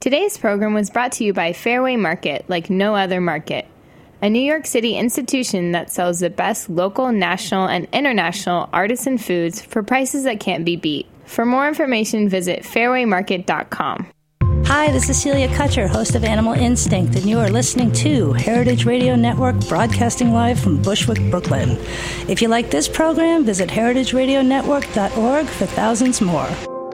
Today's program was brought to you by Fairway Market, like no other market, a New York City institution that sells the best local, national, and international artisan foods for prices that can't be beat. For more information, visit fairwaymarket.com. Hi, this is Celia Kutcher, host of Animal Instinct, and you are listening to Heritage Radio Network, broadcasting live from Bushwick, Brooklyn. If you like this program, visit heritageradionetwork.org for thousands more.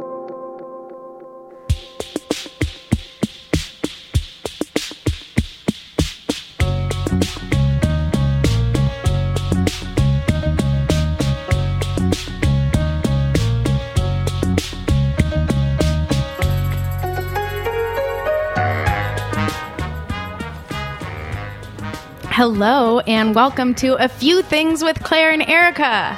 Hello, and welcome to A Few Things with Claire and Erica.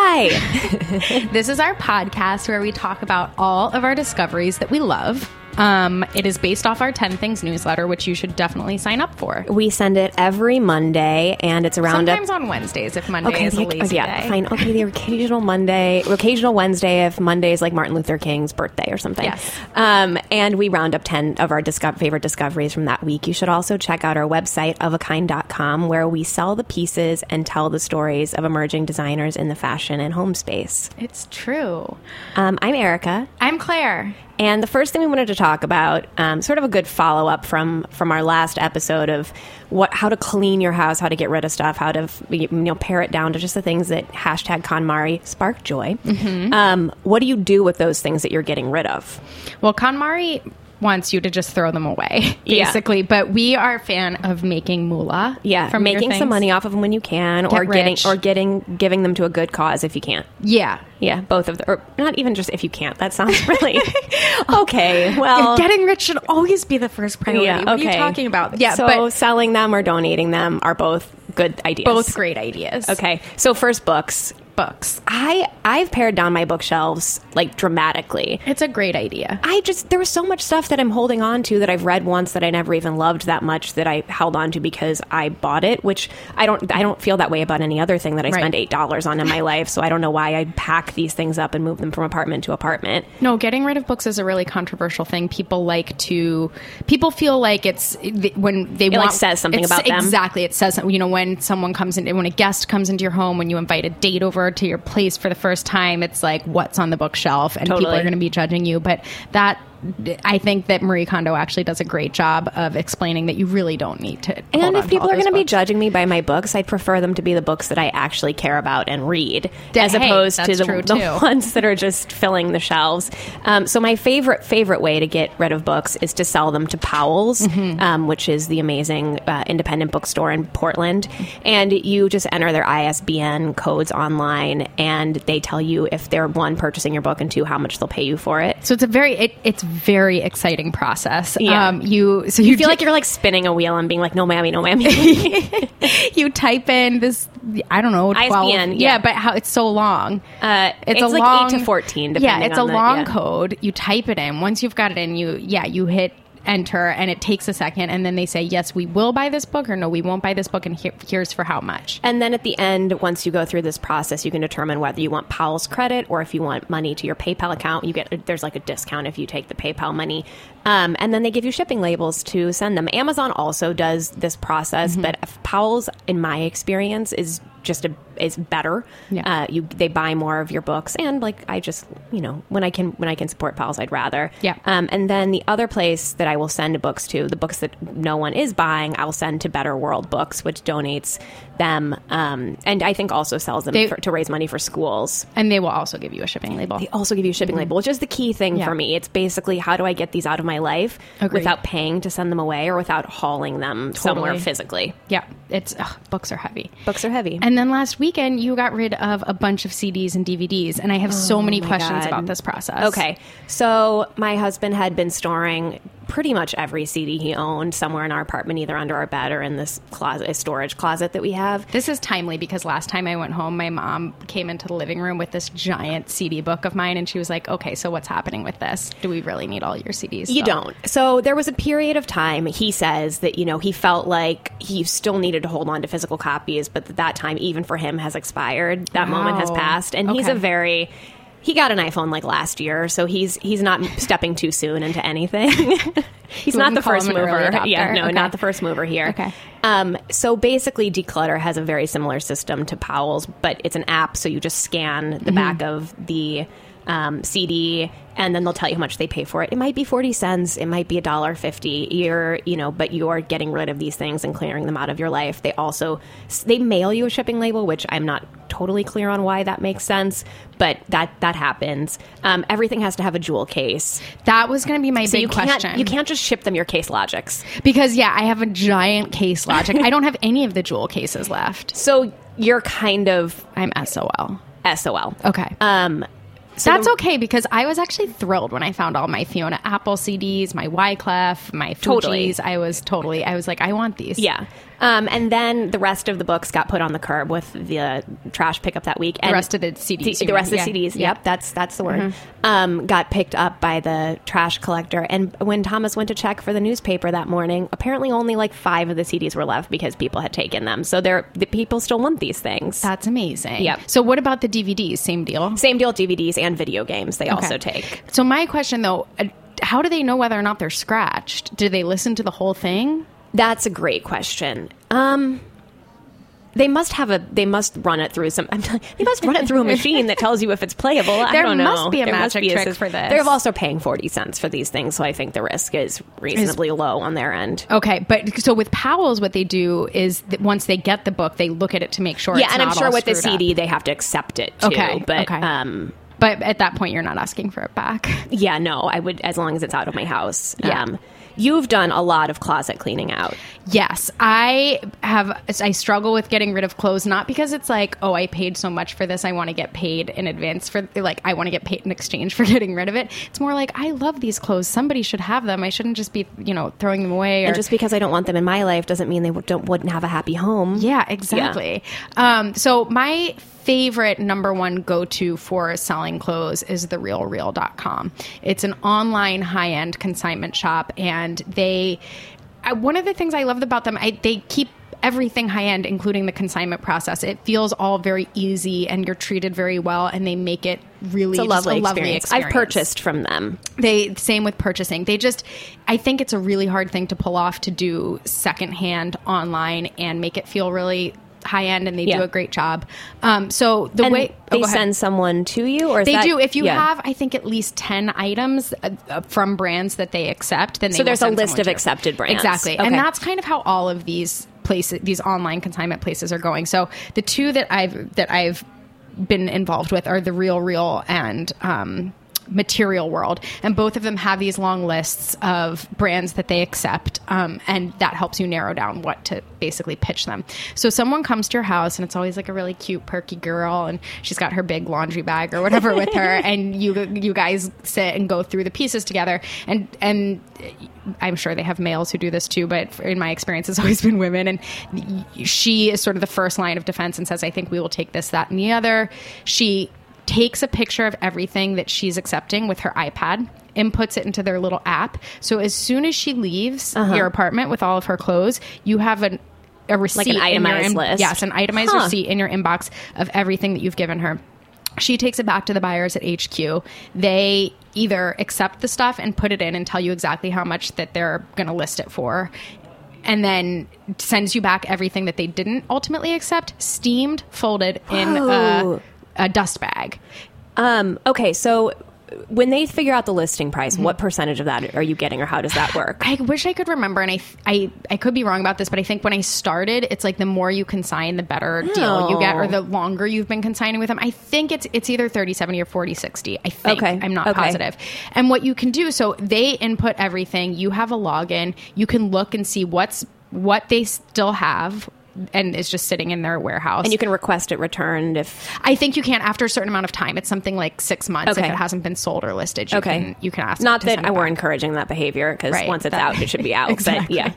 Hi! This is our podcast where we talk about all of our discoveries that we love. It is based off our 10 Things newsletter, which you should definitely sign up for. We send it every Monday, and it's around... Sometimes on Wednesdays, if Monday is a lazy day. Fine. Okay, the occasional Wednesday if Monday is like Martin Luther King's birthday or something. Yes. And we round up 10 of our favorite discoveries from that week. You should also check out our website, ofakind.com, where we sell the pieces and tell the stories of emerging designers in the fashion and home space. It's true. I'm Erica. I'm Claire. And the first thing we wanted to talk about, sort of a good follow-up from our last episode of how to clean your house, how to get rid of stuff, how to pare it down to just the things that #KonMari spark joy. Mm-hmm. What do you do with those things that you're getting rid of? Well, KonMari wants you to just throw them away, basically. Yeah. But we are a fan of making moolah. Yeah, from making some money off of them when you can, giving them to a good cause if you can't. Yeah, both of them, or not even just if you can't. That sounds really okay. Well, getting rich should always be the first priority. Yeah, okay. What are you talking about? Yeah, so selling them or donating them are both good ideas. Both great ideas. Okay, so first books. I've pared down my bookshelves like dramatically. It's a great idea. There was so much stuff that I'm holding on to that I've read once that I never even loved that much that I held on to because I bought it, which I don't feel that way about any other thing that I spend $8 on in my life. So I don't know why I pack these things up and move them from apartment to apartment. No, getting rid of books is a really controversial thing. People feel like it's when they want, says something about them. Exactly. It says, when someone comes in, when a guest comes into your home, when you invite a date over to your place for the first time, it's like, what's on the bookshelf, and people are going to be judging you. But I think that Marie Kondo actually does a great job of explaining that you really don't need to. And if people are going to be judging me by my books, I'd prefer them to be the books that I actually care about and read, as opposed to the ones that are just filling the shelves. So my favorite way to get rid of books is to sell them to Powell's, which is the amazing independent bookstore in Portland. And you just enter their ISBN codes online, and they tell you if they're, one, purchasing your book, and two, how much they'll pay you for it. So it's a very exciting process. Yeah. You feel like you're like spinning a wheel and being like, no, mammy. You type in this, I don't know, 12. ISBN. Yeah, but how it's so long. It's like long, 8 to 14, depending on it's a long code. You type it in. Once you've got it in, you hit enter, and it takes a second, and then they say, yes, we will buy this book, or no, we won't buy this book, and here's for how much. And then at the end, once you go through this process, you can determine whether you want Powell's credit or if you want money to your PayPal account. There's like a discount if you take the PayPal money. And then they give you shipping labels to send them. Amazon also does this process, but Powell's, in my experience, is better. Yeah. They buy more of your books, and like I just when I can support Powell's, I'd rather. Yeah. And then the other place that I will send books to, the books that no one is buying, I'll send to Better World Books, which donates them, and I think also sells them to raise money for schools. And they will also give you a shipping label. They also give you a shipping label, which is the key thing for me. It's basically, how do I get these out of my life without paying to send them away or without hauling them somewhere physically? Yeah. Books are heavy. Books are heavy. And then last weekend, you got rid of a bunch of CDs and DVDs, and I have so many questions about this process. Okay. So my husband had been storing pretty much every CD he owned somewhere in our apartment, either under our bed or in this storage closet that we have. This is timely because last time I went home, my mom came into the living room with this giant CD book of mine, and she was like, okay, so what's happening with this? Do we really need all your CDs? You don't. So there was a period of time, he says, that, he felt like he still needed to hold on to physical copies, but that time, even for him, has expired. That moment has passed. And he's a very... He got an iPhone like last year, so he's not stepping too soon into anything. He's not the first mover. Yeah, no, not the first mover here. Okay. So basically, Declutter has a very similar system to Powell's, but it's an app, so you just scan the back of the CD, and then they'll tell you how much they pay for it. It might be 40 cents, it might be $1.50. But you're getting rid of these things and clearing them out of your life. They mail you a shipping label, which I'm not totally clear on why that makes sense, but that happens. Everything has to have a jewel case. That was going to be my big question. You can't just ship them your Case Logics. Because, I have a giant Case Logic. I don't have any of the jewel cases left. So you're kind of... I'm SOL. SOL. Okay. So that's okay, because I was actually thrilled when I found all my Fiona Apple CDs, my Wyclef, my Fugees. I was like, I want these. Yeah. And then the rest of the books got put on the curb with the trash pickup that week. And the rest of the CDs. The rest of the CDs. Yeah. Yep, that's the word. Got picked up by the trash collector. And when Thomas went to check for the newspaper that morning, apparently only like 5 of the CDs were left because people had taken them. So the people still want these things. That's amazing. Yep. So what about the DVDs? Same deal? Same deal with DVDs and video games. They also take. So my question, though, how do they know whether or not they're scratched? Do they listen to the whole thing? That's a great question. They must run it through they must run it through a machine that tells you if it's playable. I don't know. There must be a magic trick for this. They're also paying 40 cents for these things, so I think the risk is reasonably low on their end. Okay, but so with Powell's, what they do is that once they get the book, they look at it to make sure it's not all and I'm sure with the screwed CD up. they have to accept it too. But at that point, you're not asking for it back. Yeah, no, I would, as long as it's out of my house. Yeah. You've done a lot of closet cleaning out. Yes, I struggle with getting rid of clothes, not because it's like, oh, I paid so much for this, I want to get paid in advance for, like, I want to get paid in exchange for getting rid of it. It's more like, I love these clothes. Somebody should have them. I shouldn't just be, throwing them away. And just because I don't want them in my life doesn't mean they wouldn't have a happy home. Yeah, exactly. Yeah. So my favorite number one go-to for selling clothes is therealreal.com. It's an online high-end consignment shop, and one of the things I loved about them, they keep everything high-end, including the consignment process. It feels all very easy, and you're treated very well, and they make it really a lovely experience. I've purchased from them. Same with purchasing. I think it's a really hard thing to pull off, to do secondhand online and make it feel really high-end, and they do a great job. So the way they send someone to you, or they do. If you have, I think, at least 10 items from brands that they accept, then there's a list of accepted brands. Exactly. Okay. And that's kind of how all of these places, these online consignment places, are going. So the two that I've been involved with are The Real and Material World, and both of them have these long lists of brands that they accept, and that helps you narrow down what to basically pitch them. So someone comes to your house, and it's always like a really cute, perky girl, and she's got her big laundry bag or whatever with her, and you guys sit and go through the pieces together, and I'm sure they have males who do this too, but in my experience, it's always been women, and she is sort of the first line of defense and says, I think we will take this, that, and the other. She takes a picture of everything that she's accepting with her iPad, inputs it into their little app. So as soon as she leaves your apartment with all of her clothes, you have a receipt, like an itemized list. Yes, an itemized receipt in your inbox of everything that you've given her. She takes it back to the buyers at HQ. They either accept the stuff and put it in and tell you exactly how much that they're going to list it for, and then sends you back everything that they didn't ultimately accept, steamed, folded in a dust bag. Okay, so when they figure out the listing price, what percentage of that are you getting, or how does that work? I wish I could remember, and I could be wrong about this, but I think when I started, it's like the more you consign, the better deal you get, or the longer you've been consigning with them. I think it's either 30/70 or 40/60. I think. Okay. I'm not positive. And what you can do, so they input everything. You have a login. You can look and see what they still have, and it's just sitting in their warehouse. And you can request it returned if... I think you can after a certain amount of time. It's something like 6 months. If it hasn't been sold or listed, you can ask. Not that we're encouraging that behavior, because once it's out, it should be out. Exactly. But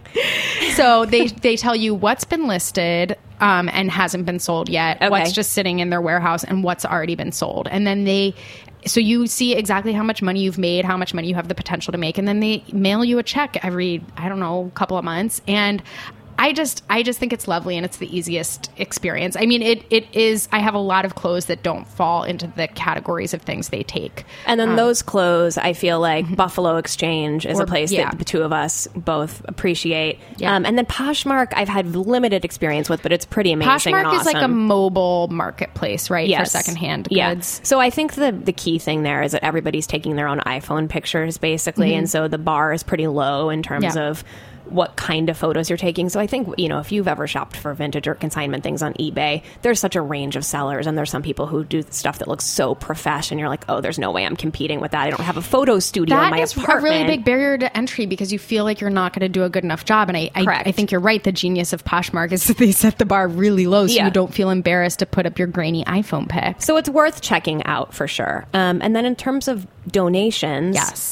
So they tell you what's been listed and hasn't been sold yet, what's just sitting in their warehouse, and what's already been sold. And then so you see exactly how much money you've made, how much money you have the potential to make, and then they mail you a check every, couple of months. And I just think it's lovely, and it's the easiest experience. I mean, it is. I have a lot of clothes that don't fall into the categories of things they take. And then those clothes, I feel like Buffalo Exchange is a place that the two of us both appreciate. Yeah. And then Poshmark, I've had limited experience with, but it's pretty amazing. Poshmark and awesome. is like a mobile marketplace, right? Yes. For secondhand goods. So I think the key thing there is that everybody's taking their own iPhone pictures, basically. And so the bar is pretty low in terms of what kind of photos you're taking. So I think, if you've ever shopped for vintage or consignment things on eBay, there's such a range of sellers, and there's some people who do stuff that looks so professional, and you're like, oh, there's no way I'm competing with that. I don't have a photo studio in my apartment. That is a really big barrier to entry, because you feel like you're not going to do a good enough job. And I think you're right. The genius of Poshmark is that they set the bar really low, so you don't feel embarrassed to put up your grainy iPhone pic. So it's worth checking out for sure. And then in terms of donations,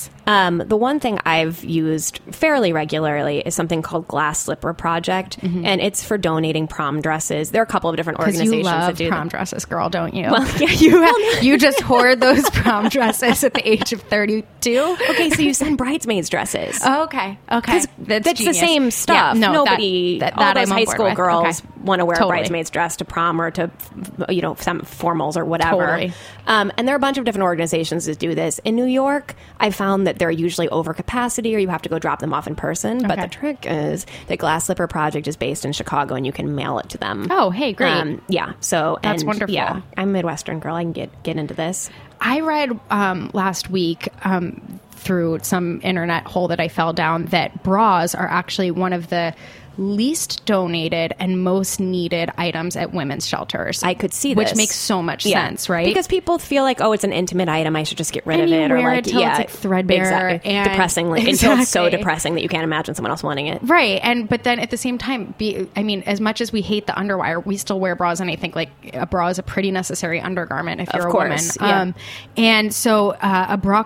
the one thing I've used fairly regularly is something called Glass Slipper Project, and it's for donating prom dresses. There are a couple of different organizations you love that do prom dresses, girl, don't you? Well, yeah, you just hoard those prom dresses at the age of 32. Okay, so you send bridesmaids dresses. Oh, okay, that's the same stuff. Yeah, nobody, all those high school girls want to wear a bridesmaid's dress to prom or to some formals or whatever. Totally. And there are a bunch of different organizations that do this. In New York, I found that they're usually over capacity, or you have to go drop them off in person. Okay. But the trick is the Glass Slipper Project is based in Chicago, and you can mail it to them. Oh, hey, great. So that's wonderful. Yeah, I'm a Midwestern girl. I can get into this. I read last week through some internet hole that I fell down that bras are actually one of the least donated and most needed items at women's shelters. I could see this. Which makes so much sense, right? Because people feel like, oh, it's an intimate item, I should just get rid of it. Or like, it's like threadbare. Exactly. And depressingly. Until it's so depressing that you can't imagine someone else wanting it. Right. But then at the same time, as much as we hate the underwire, we still wear bras, and I think like a bra is a pretty necessary undergarment if you're a woman. Yeah. And so a bra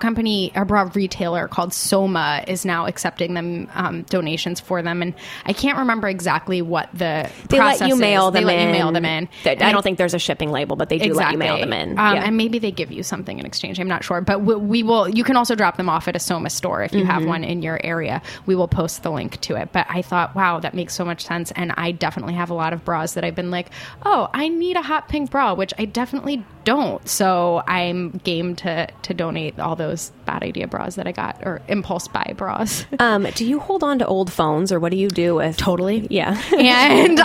retailer called Soma is now accepting them donations for them, and I can't remember exactly what the process is. They let you mail them in. I don't think there's a shipping label, but they do let you mail them in. And maybe they give you something in exchange. I'm not sure. But we will. You can also drop them off at a Soma store if you have one in your area. We will post the link to it. But I thought, wow, that makes so much sense. And I definitely have a lot of bras that I've been like, oh, I need a hot pink bra, which I definitely don't. So I'm game to donate all those bad idea bras that I got, or impulse buy bras. Do you hold on to old phones, or what do you do with... Totally. Yeah. And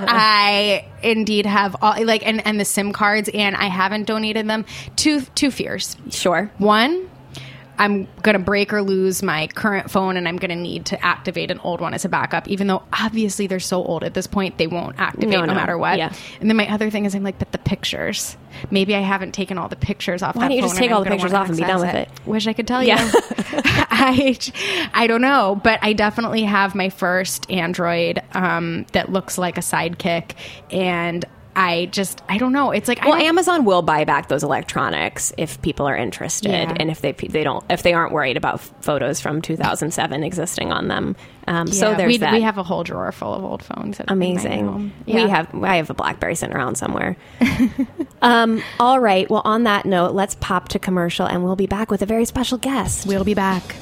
I indeed have all, and the SIM cards, and I haven't donated them. Two fears. Sure. One, I'm going to break or lose my current phone, and I'm going to need to activate an old one as a backup, even though obviously they're so old at this point, they won't activate no matter what. Yeah. And then my other thing is I'm like, but the pictures. Maybe I haven't taken all the pictures off that phone. Why don't you just take all the pictures off and be done with it? Wish I could tell you. I don't know, but I definitely have my first Android that looks like a Sidekick, and I don't know. It's like, Amazon will buy back those electronics if people are interested, and if they aren't worried about photos from 2007 existing on them. So there's that. We have a whole drawer full of old phones. Amazing. Yeah. I have a BlackBerry sitting around somewhere. All right. Well, on that note, let's pop to commercial, and we'll be back with a very special guest. We'll be back.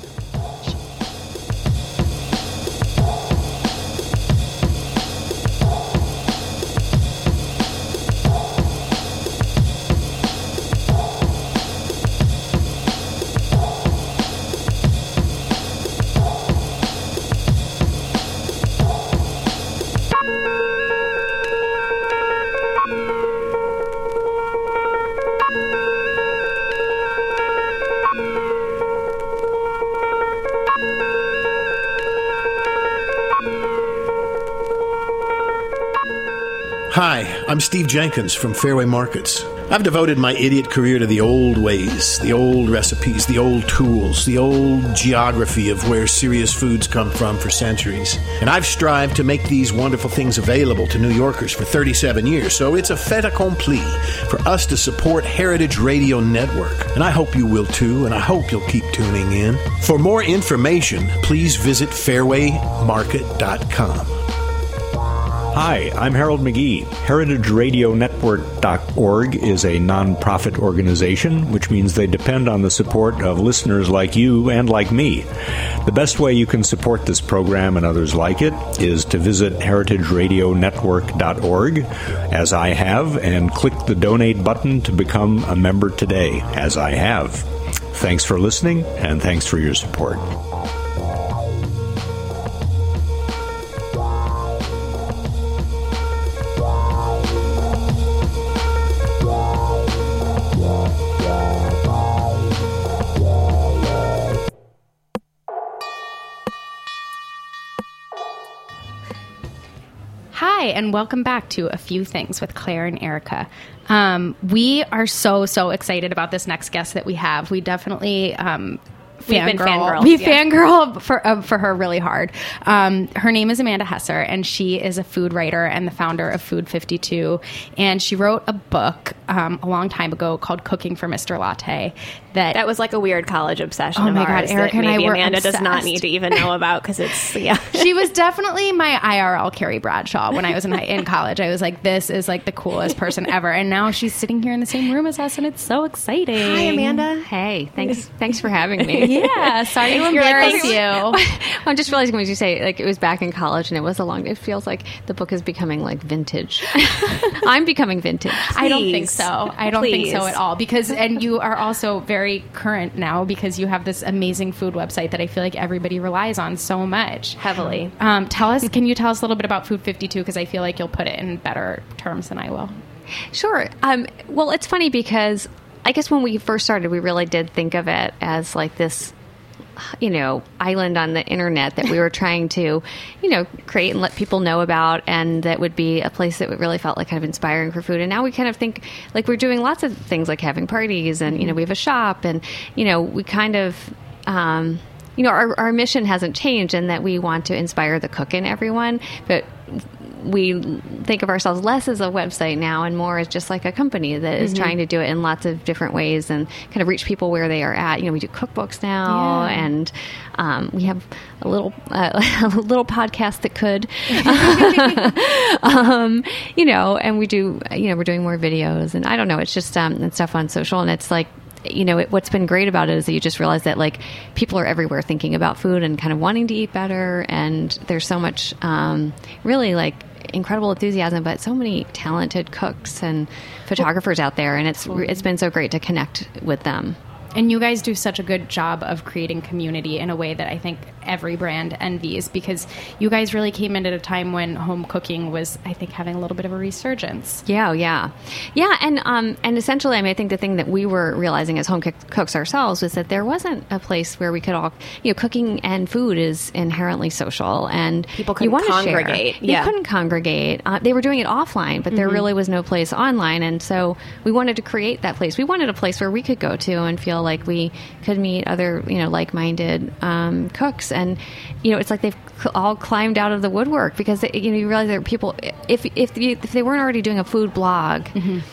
Hi, I'm Steve Jenkins from Fairway Markets. I've devoted my idiot career to the old ways, the old recipes, the old tools, the old geography of where serious foods come from for centuries. And I've strived to make these wonderful things available to New Yorkers for 37 years, so it's a fait accompli for us to support Heritage Radio Network. And I hope you will too, and I hope you'll keep tuning in. For more information, please visit fairwaymarket.com. Hi, I'm Harold McGee. HeritageRadioNetwork.org is a nonprofit organization, which means they depend on the support of listeners like you and like me. The best way you can support this program and others like it is to visit HeritageRadioNetwork.org, as I have, and click the donate button to become a member today, as I have. Thanks for listening, and thanks for your support. Hi, and welcome back to A Few Things with Claire and Erica. We are so excited about this next guest that we have. We definitely fangirl for her really hard. Her name is Amanda Hesser, and she is a food writer and the founder of Food 52. And she wrote a book a long time ago called Cooking for Mr. Latte. That was like a weird college obsession. Oh my God, Erica and I were Amanda obsessed. Does not need to even know about because it's She was definitely my IRL Carrie Bradshaw when I was in college. I was like, this is like the coolest person ever, and now she's sitting here in the same room as us, and it's so exciting. Hi, Amanda. Hey, thanks for having me. Yeah, sorry to embarrass you. I'm just realizing when you say like it was back in college and it was it feels like the book is becoming like vintage. I'm becoming vintage. Please. I don't think so. I don't think so at all, and you are also very current now because you have this amazing food website that I feel like everybody relies on so much. Heavily. Can you tell us a little bit about Food 52? Because I feel like you'll put it in better terms than I will. Sure. Well, it's funny because I guess when we first started, we really did think of it as like this, island on the internet that we were trying to, create and let people know about, and that would be a place that really felt like kind of inspiring for food. And now we kind of think like we're doing lots of things like having parties and, we have a shop and, we kind of, our mission hasn't changed in that we want to inspire the cook in everyone, but we think of ourselves less as a website now and more as just like a company that is trying to do it in lots of different ways and kind of reach people where they are at. We do cookbooks now, and we have a little podcast that could, and we do, we're doing more videos, and I don't know, it's just and stuff on social, and it's like, what's been great about it is that you just realize that like people are everywhere thinking about food and kind of wanting to eat better, and there's so much really like incredible enthusiasm, but so many talented cooks and photographers out there, and it's been so great to connect with them. And you guys do such a good job of creating community in a way that I think every brand envies, because you guys really came in at a time when home cooking was, I think, having a little bit of a resurgence. Yeah. And essentially, I think the thing that we were realizing as home cooks ourselves was that there wasn't a place where we could all, cooking and food is inherently social, and people couldn't congregate. They couldn't congregate. They were doing it offline, but there really was no place online, and so we wanted to create that place. We wanted a place where we could go to and feel like we could meet other, like-minded cooks. And, it's like they've all climbed out of the woodwork because, you realize there are people, if they weren't already doing a food blog,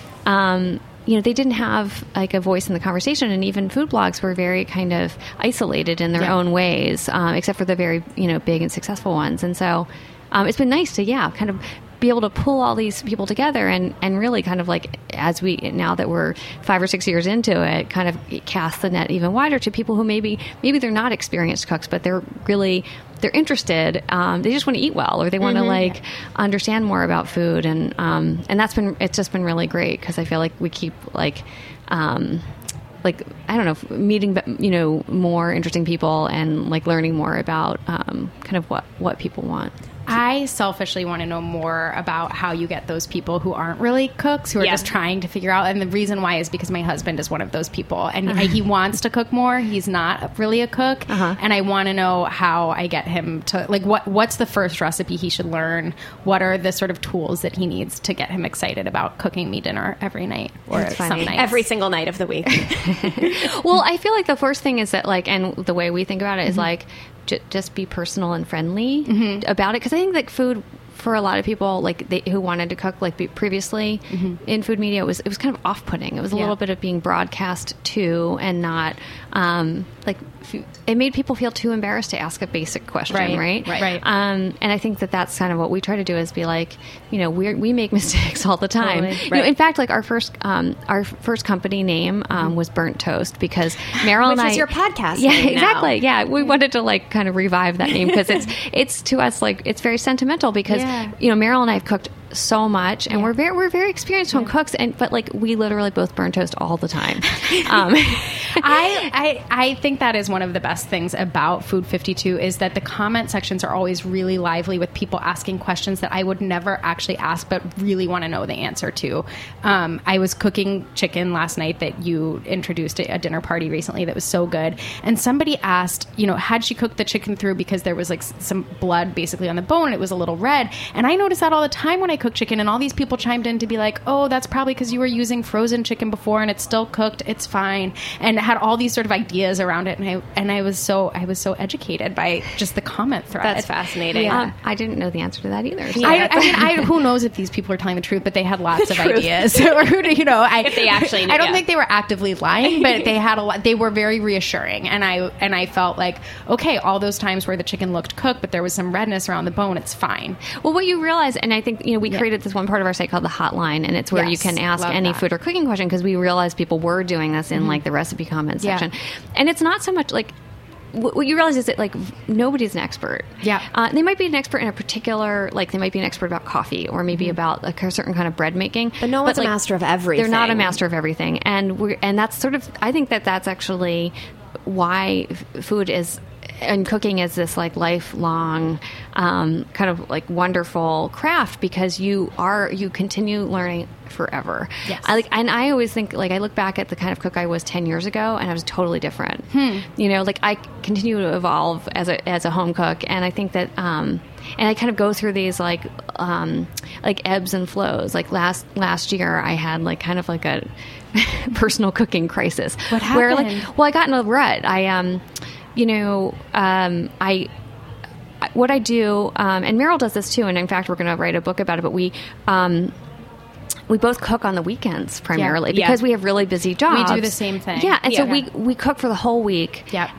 they didn't have like a voice in the conversation. And even food blogs were very kind of isolated in their own ways, except for the very, big and successful ones. And so it's been nice to, kind of be able to pull all these people together and really kind of like, as now that we're 5 or 6 years into it, kind of cast the net even wider to people who maybe they're not experienced cooks, but they're interested. They just want to eat well, or they want to understand more about food. And it's just been really great because I feel like we keep I don't know, meeting, more interesting people and like learning more about kind of what people want. I selfishly want to know more about how you get those people who aren't really cooks, who are just trying to figure out. And the reason why is because my husband is one of those people, and he wants to cook more. He's not really a cook, and I want to know how I get him to what's the first recipe he should learn. What are the sort of tools that he needs to get him excited about cooking me dinner every night or some nights, every single night of the week. Well, I feel like the first thing is that and the way we think about it is just be personal and friendly about it, because I think that food, for a lot of people who wanted to cook previously in food media, it was kind of off-putting. It was a little bit of being broadcast to and not it made people feel too embarrassed to ask a basic question, right? And I think that that's kind of what we try to do is be like, we make mistakes all the time. Totally. In fact, like our first company name was Burnt Toast because Meryl and I, which is your podcast yeah, name exactly, now. yeah. We wanted to like kind of revive that name because it's to us like it's very sentimental because Meryl and I have cooked so much and we're very experienced home cooks but like we literally both burn toast all the time. I think that is one of the best things about Food 52 is that the comment sections are always really lively with people asking questions that I would never actually ask but really want to know the answer to. I was cooking chicken last night that you introduced at a dinner party recently that was so good, and somebody asked, had she cooked the chicken through because there was like some blood basically on the bone and it was a little red, and I notice that all the time when I cook chicken, and all these people chimed in to be like, oh, that's probably because you were using frozen chicken before and it's still cooked, it's fine, and had all these sort of ideas around it, and I was so educated by just the comment thread. That's fascinating. Yeah. I didn't know the answer to that either. So. I mean, who knows if these people are telling the truth, but they had lots of ideas. Or if they actually knew, I don't think they were actively lying, but they had a lot. They were very reassuring, and I felt like, okay, all those times where the chicken looked cooked, but there was some redness around the bone, it's fine. Well, what you realize, and I think we created this one part of our site called the Hotline, and it's where you can ask any food or cooking question because we realized people were doing this in like the recipe comment section, and it's not so much like. What you realize is that like nobody's an expert. Yeah, they might be an expert in a particular, like they might be an expert about coffee or maybe about like a certain kind of bread making. But no one's a master of everything. They're not a master of everything, and that's sort of. I think that that's actually why food is. And cooking is this like lifelong kind of like wonderful craft because you continue learning forever. Yes. I always think like I look back at the kind of cook I was 10 years ago and I was totally different. Like I continue to evolve as a home cook, and I think that and I kind of go through these like ebbs and flows. Like last year I had like kind of like a personal cooking crisis. What happened? Where I got in a rut. What I do, and Meryl does this too, and in fact, we're going to write a book about it, but we both cook on the weekends primarily because we have really busy jobs. We do the same thing. Yeah, and so we cook for the whole week. Yeah.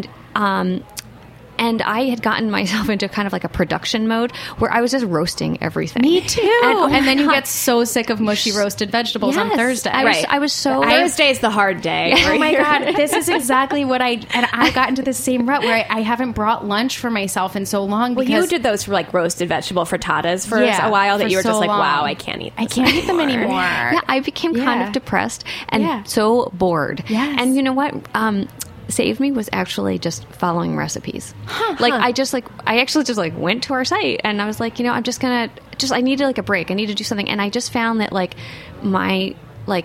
And I had gotten myself into kind of like a production mode where I was just roasting everything. Me too. And then you get so sick of mushy roasted vegetables on Thursday. I was so... Thursday is the hard day. Oh my God. This is exactly what I got into the same rut where I haven't brought lunch for myself in so long. Well, you did those for like roasted vegetable frittatas for a while that you were just like, wow, I can't eat this I can't eat them anymore. Yeah, I became kind of depressed and so bored. Yes. And you know what? Saved me was actually just following recipes. I actually just like went to our site and I was like, I'm just gonna I needed like a break. I need to do something. And I just found that like my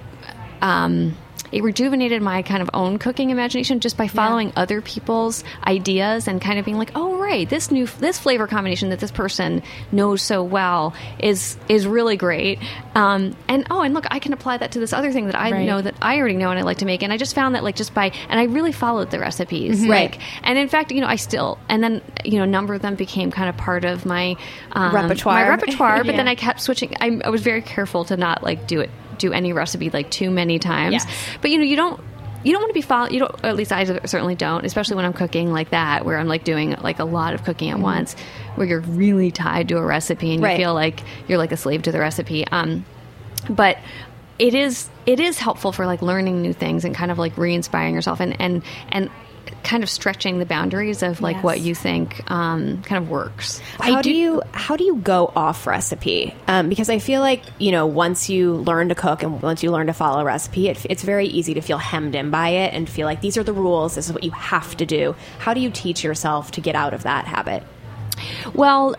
it rejuvenated my kind of own cooking imagination just by following other people's ideas and kind of being like, oh right, this flavor combination that this person knows so well is really great. And look, I can apply that to this other thing that I know that I already know and I like to make. And I just found that like and I really followed the recipes. Right. And in fact, I still, and then, a number of them became kind of part of my repertoire. But then I kept switching. I was very careful to not like do any recipe like too many times. Yes. But you don't want to be followed. You don't, or at least I certainly don't, especially when I'm cooking like that, where I'm like doing like a lot of cooking at once, where you're really tied to a recipe and you feel like you're like a slave to the recipe. But it is helpful for like learning new things and kind of like re-inspiring yourself and kind of stretching the boundaries of like what you think kind of works. How do you go off recipe? Because I feel like, once you learn to cook and once you learn to follow a recipe, it's very easy to feel hemmed in by it and feel like these are the rules. This is what you have to do. How do you teach yourself to get out of that habit? Well,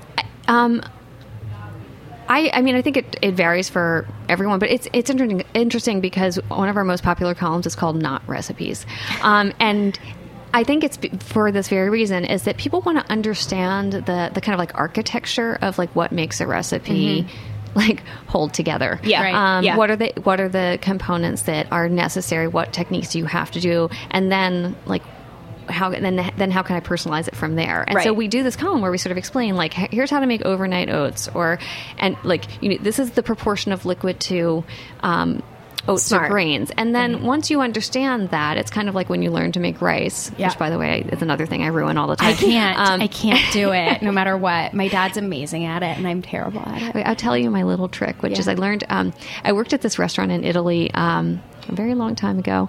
I think it varies for everyone, but it's interesting because one of our most popular columns is called Not Recipes. And I think it's for this very reason is that people want to understand the kind of like architecture of like what makes a recipe like hold together. Yeah. What are the components that are necessary? What techniques do you have to do? And then like how can I personalize it from there? And so we do this column where we sort of explain like here's how to make overnight oats, and like this is the proportion of liquid to oats or grains. And then once you understand that, it's kind of like when you learn to make rice, which, by the way, is another thing I ruin all the time. I can't do it no matter what. My dad's amazing at it, and I'm terrible at it. I'll tell you my little trick, which is I learned, I worked at this restaurant in Italy a very long time ago,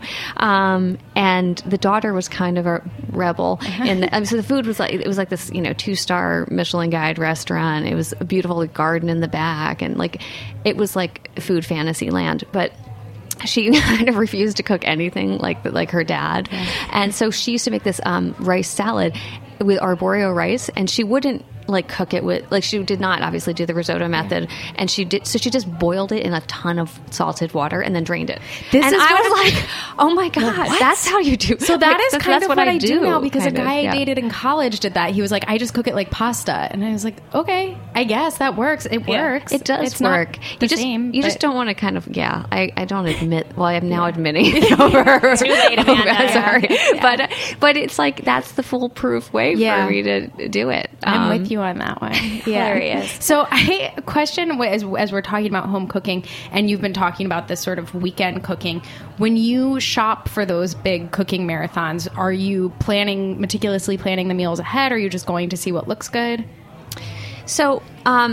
and the daughter was kind of a rebel. And so the food was like, it was like this, 2-star Michelin guide restaurant. It was a beautiful garden in the back, and like it was like food fantasy land, but she kind of refused to cook anything like her dad. And so she used to make this rice salad with arborio rice, and she wouldn't cook it with, she did not obviously do the risotto method, and she just boiled it in a ton of salted water and then drained it. I was like, oh my God, that's how you do it. So that is kind of what I do now, because a guy I dated in college did that. He was like, I just cook it like pasta. And I was like, okay, I guess that works. It works. It does work. You just don't want to kind of, I don't admit, well, I'm now admitting over. Too late, Amanda. Sorry. Yeah. But it's like, that's the foolproof way for me to do it. I'm with you on that one. Hilarious. So a question, as we're talking about home cooking, and you've been talking about this sort of weekend cooking, when you shop for those big cooking marathons, are you meticulously planning the meals ahead, or are you just going to see what looks good? So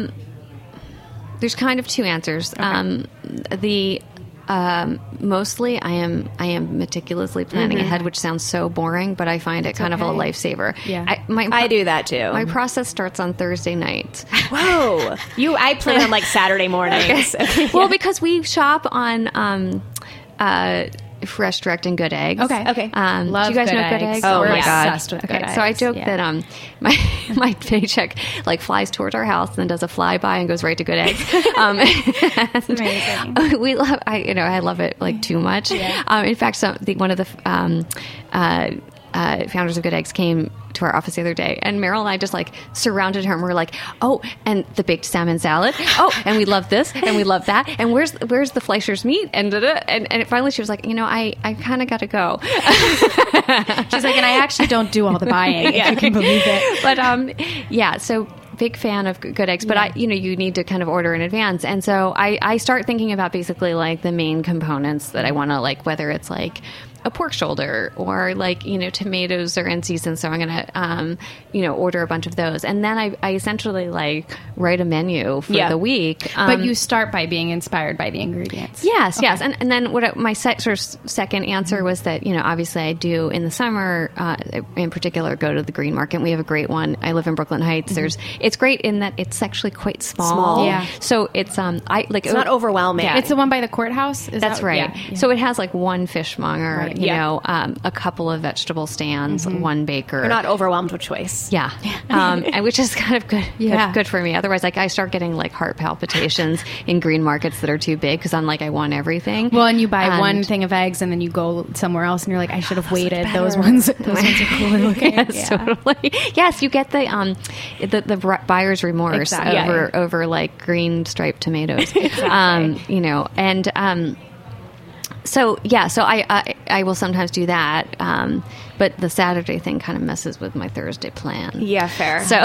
there's kind of two answers. Okay. Mostly I am meticulously planning ahead, which sounds so boring, but I find it kind of a lifesaver. Yeah. I do that too. My process starts on Thursday night. Whoa. I plan on Saturday mornings. Okay. Well, because we shop on Fresh Direct and Good Eggs. Okay. Love do you guys know Good Eggs? Oh, my God. Obsessed with Good Eggs. So I joke that my paycheck flies towards our house and then does a flyby and goes right to Good Eggs. That's amazing. We love. I love it too much. Yeah. In fact, one of the founders of Good Eggs came to our office the other day, and Meryl and I just surrounded her, and we're like, oh, and the baked salmon salad, oh, and we love this and we love that, and where's the Fleischer's meat, and finally she was like, I kind of got to go. She's like, and I actually don't do all the buying, if you can believe it. But so big fan of Good Eggs, but you need to kind of order in advance, and so I start thinking about basically the main components that I want to whether it's a pork shoulder or tomatoes are in season, so I'm gonna order a bunch of those, and then I essentially write a menu for the week. But you start by being inspired by the ingredients. Yes, and then what my second answer was that obviously I do in the summer in particular go to the Green Market. We have a great one. I live in Brooklyn Heights. It's great in that it's actually quite small. Yeah. So it's it's not overwhelming. Yeah. It's the one by the courthouse. That's right. Yeah. So it has one fishmonger. Right. A couple of vegetable stands, one baker. You're not overwhelmed with choice. Yeah. And which is kind of good. Yeah. Good for me. Otherwise, I start getting heart palpitations in Green Markets that are too big because I'm I want everything. Well, and you buy one thing of eggs and then you go somewhere else and you're like, I should have waited. Those ones are cooler looking. Yes, totally. Yes, you get the buyer's remorse over green striped tomatoes. Exactly. So I will sometimes do that, but the Saturday thing kind of messes with my Thursday plan. Yeah, fair. So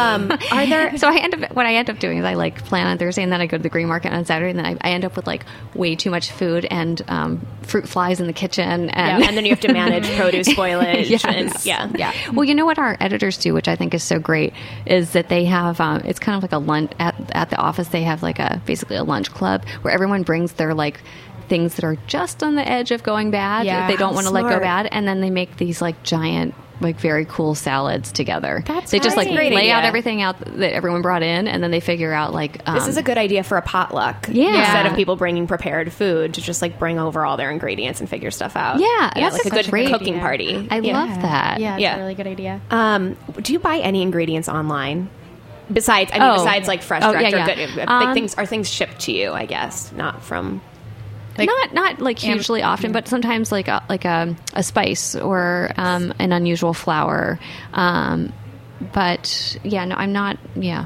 what I end up doing is I plan on Thursday, and then I go to the Green Market on Saturday, and then I end up with way too much food and fruit flies in the kitchen, and then you have to manage produce spoilage. Yes. Well, what our editors do, which I think is so great, is that they have it's kind of a lunch at the office. They have basically a lunch club where everyone brings their things that are just on the edge of going bad. Yeah, they don't want to let go bad, and then they make these giant very cool salads together. They just lay out everything out that everyone brought in, and then they figure out this is a good idea for a potluck. Yeah. Instead of people bringing prepared food, to just bring over all their ingredients and figure stuff out. Yeah, that's a good cooking party. I love that. Yeah, it's a really good idea. Do you buy any ingredients online? Besides Fresh Direct or Good, are things shipped to you? I guess not from. Not hugely often, but sometimes a spice or an unusual flour. But I'm not. Yeah.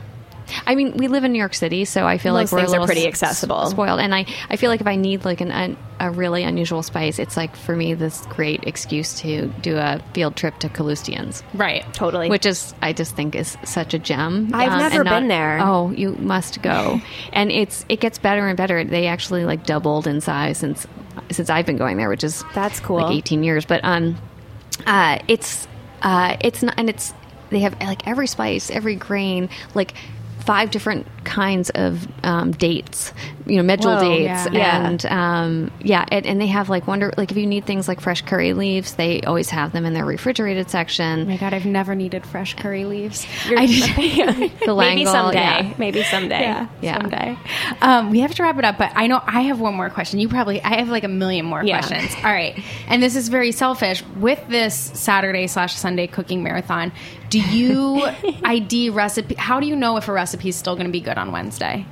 I mean, we live in New York City, so I feel Most like we're things a little are pretty accessible. Spoiled. And I feel like if I need like a really unusual spice, it's like for me this great excuse to do a field trip to Kalustyan's. Right. Totally. Which is, I just think is such a gem. I've never been there. Oh, you must go. And it gets better and better. They actually like doubled in size since I've been going there, which is that's cool. Like 18 years. But it's not, and it's they have like every spice, every grain, like 5 different kinds of dates, medjool dates, and they have like if you need things like fresh curry leaves, they always have them in their refrigerated section. Oh my God, I've never needed fresh curry leaves. Maybe someday. Maybe someday. Someday. We have to wrap it up, but I know I have one more question. I have like a million more questions. All right, and this is very selfish. With this Saturday/Sunday cooking marathon, do you ID recipe? How do you know if a recipe is still going to be good on Wednesday?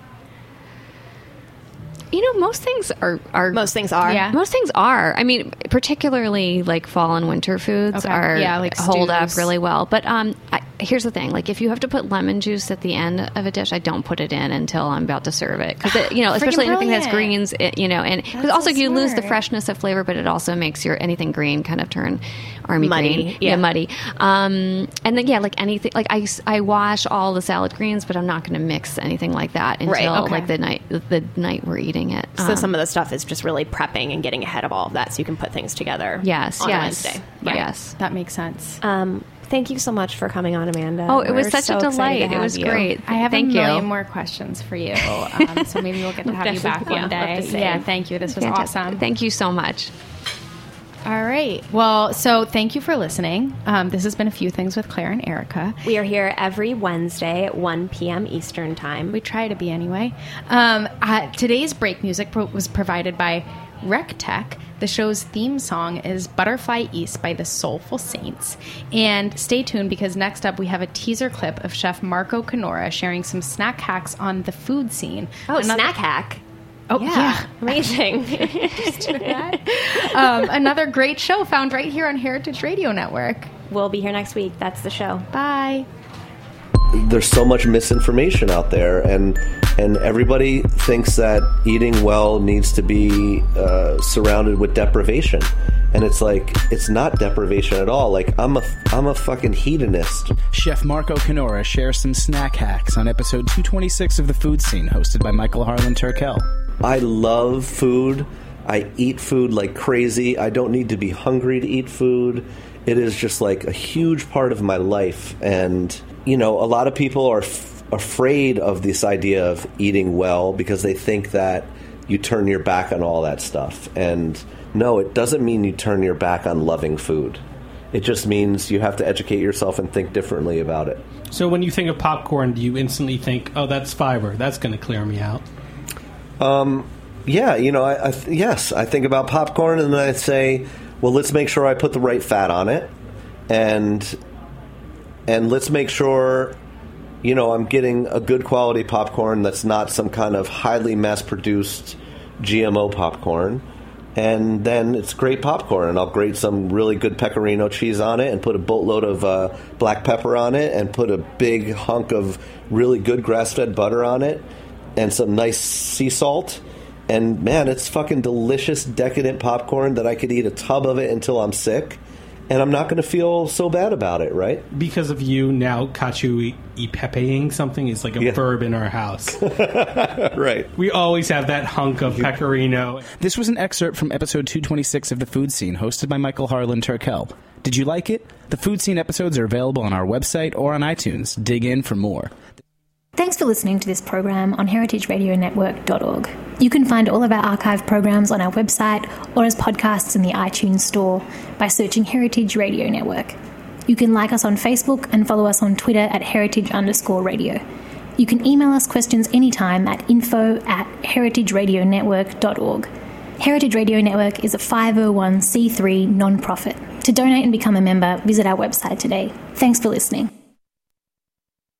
Most things are. Most things are. Yeah. Most things are. I mean, particularly like fall and winter foods hold up really well. But here's the thing: like if you have to put lemon juice at the end of a dish, I don't put it in until I'm about to serve it because especially anything that's greens, and because also you lose the freshness of flavor, but it also makes anything green kind of turn army muddy, green, muddy. And then like anything, like I wash all the salad greens, but I'm not going to mix anything like that until like the night we're eating it. So some of the stuff is just really prepping and getting ahead of all of that so you can put things together on Wednesday. Right. Yes. That makes sense. Thank you so much for coming on, Amanda. Oh, it was such a delight. It was great. I have a million more questions for you. So maybe we'll get to have you back one day. Yeah, thank you. This was awesome. Thank you so much. All right. Well, so thank you for listening. This has been A Few Things with Claire and Erica. We are here every Wednesday at 1 p.m. Eastern Time. We try to be anyway. Today's break music was provided by Rec Tech. The show's theme song is Butterfly East by the Soulful Saints. And stay tuned because next up we have a teaser clip of Chef Marco Canora sharing some snack hacks on the food scene. Oh, snack hack. Oh, yeah. Amazing. Another great show found right here on Heritage Radio Network. We'll be here next week. That's the show. Bye. There's so much misinformation out there, and everybody thinks that eating well needs to be surrounded with deprivation. And it's like, it's not deprivation at all. Like, I'm a fucking hedonist. Chef Marco Canora shares some snack hacks on episode 226 of The Food Scene, hosted by Michael Harlan Turkel. I love food. I eat food like crazy. I don't need to be hungry to eat food. It is just like a huge part of my life. And, a lot of people are afraid of this idea of eating well because they think that you turn your back on all that stuff. And no, it doesn't mean you turn your back on loving food. It just means you have to educate yourself and think differently about it. So when you think of popcorn, do you instantly think, oh, that's fiber, that's going to clear me out? Yeah, yes, I think about popcorn and then I say, well, let's make sure I put the right fat on it. And let's make sure, I'm getting a good quality popcorn that's not some kind of highly mass-produced GMO popcorn. And then it's great popcorn, and I'll grate some really good pecorino cheese on it and put a boatload of black pepper on it and put a big hunk of really good grass-fed butter on it and some nice sea salt. And, man, it's fucking delicious, decadent popcorn that I could eat a tub of it until I'm sick. And I'm not going to feel so bad about it, right? Because of you now, cacio e pepeing something is like a verb in our house. Right. We always have that hunk of pecorino. This was an excerpt from episode 226 of The Food Scene, hosted by Michael Harlan Turkel. Did you like it? The Food Scene episodes are available on our website or on iTunes. Dig in for more. Thanks for listening to this program on heritageradionetwork.org. You can find all of our archive programs on our website or as podcasts in the iTunes store by searching Heritage Radio Network. You can like us on Facebook and follow us on Twitter at @heritage_radio. You can email us questions anytime at info@heritageradionetwork.org. Heritage Radio Network is a 501c3 non-profit. To donate and become a member, visit our website today. Thanks for listening.